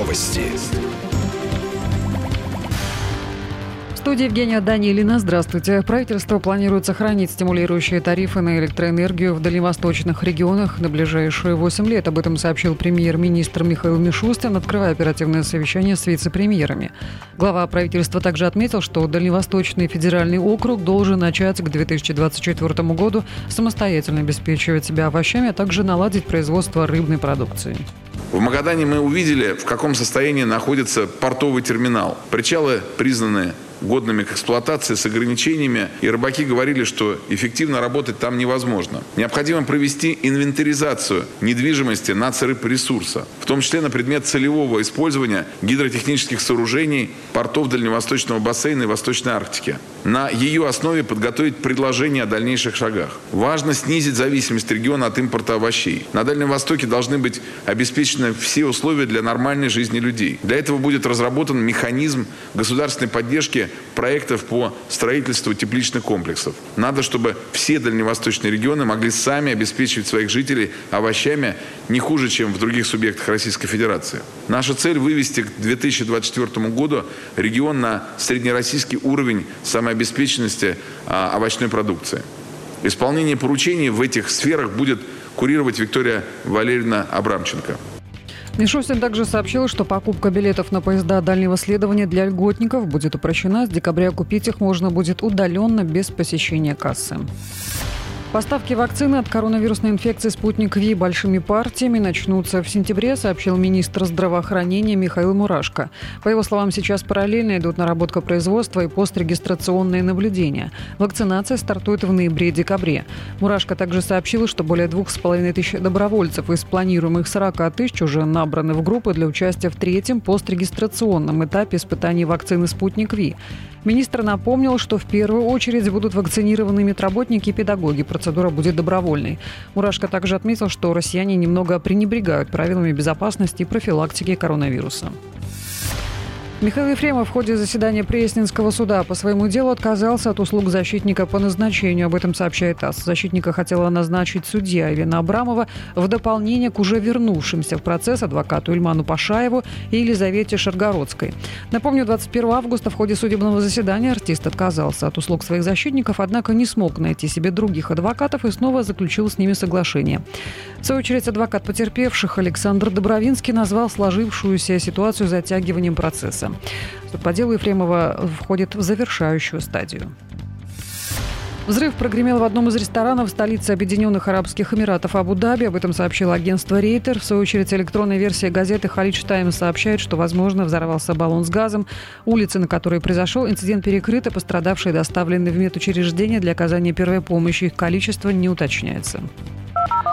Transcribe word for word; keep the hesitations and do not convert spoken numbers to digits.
Новости. В студии Евгения Данилина. Здравствуйте. Правительство планирует сохранить стимулирующие тарифы на электроэнергию в дальневосточных регионах на ближайшие восемь лет. Об этом сообщил премьер-министр Михаил Мишустин, открывая оперативное совещание с вице-премьерами. Глава правительства также отметил, что Дальневосточный федеральный округ должен начать к две тысячи двадцать четвёртому году самостоятельно обеспечивать себя овощами, а также наладить производство рыбной продукции. В Магадане мы увидели, в каком состоянии находится портовый терминал. Причалы признаны годными к эксплуатации с ограничениями, и рыбаки говорили, что эффективно работать там невозможно. Необходимо провести инвентаризацию недвижимости нацрыбресурса, в том числе на предмет целевого использования гидротехнических сооружений портов Дальневосточного бассейна и Восточной Арктики. На ее основе подготовить предложения о дальнейших шагах. Важно снизить зависимость региона от импорта овощей. На Дальнем Востоке должны быть обеспечены все условия для нормальной жизни людей. Для этого будет разработан механизм государственной поддержки проектов по строительству тепличных комплексов. Надо, чтобы все дальневосточные регионы могли сами обеспечивать своих жителей овощами не хуже, чем в других субъектах Российской Федерации. Наша цель – вывести к две тысячи двадцать четвёртому году регион на среднероссийский уровень самообеспеченности а, овощной продукции. Исполнение поручений в этих сферах будет курировать Виктория Валерьевна Абрамченко. Мишустин также сообщил, что покупка билетов на поезда дальнего следования для льготников будет упрощена. С декабря купить их можно будет удаленно, без посещения кассы. Поставки вакцины от коронавирусной инфекции «Спутник Ви» большими партиями начнутся в сентябре, сообщил министр здравоохранения Михаил Мурашко. По его словам, сейчас параллельно идут наработка производства и пострегистрационные наблюдения. Вакцинация стартует в ноябре-декабре. Мурашко также сообщил, что более двух с половиной тысяч добровольцев из планируемых сорока тысяч уже набраны в группы для участия в третьем пострегистрационном этапе испытаний вакцины «Спутник Ви». Министр напомнил, что в первую очередь будут вакцинированы медработники и педагоги. Процедура будет добровольной. Мурашко также отметил, что россияне немного пренебрегают правилами безопасности и профилактики коронавируса. Михаил Ефремов в ходе заседания Пресненского суда по своему делу отказался от услуг защитника по назначению. Об этом сообщает ТАСС. Защитника хотела назначить судья Елена Абрамова в дополнение к уже вернувшимся в процесс адвокату Ильману Пашаеву и Елизавете Шаргородской. Напомню, двадцать первого августа в ходе судебного заседания артист отказался от услуг своих защитников, однако не смог найти себе других адвокатов и снова заключил с ними соглашение. В свою очередь, адвокат потерпевших Александр Добровинский назвал сложившуюся ситуацию затягиванием процесса. Суд по делу Ефремова входит в завершающую стадию. Взрыв прогремел в одном из ресторанов столицы Объединенных Арабских Эмиратов Абу-Даби. Об этом сообщило агентство Рейтер. В свою очередь, электронная версия газеты «Халидж Таймс» сообщает, что, возможно, взорвался баллон с газом. Улицы, на которой произошел инцидент, перекрыты. Пострадавшие доставлены в медучреждение для оказания первой помощи. Их количество не уточняется.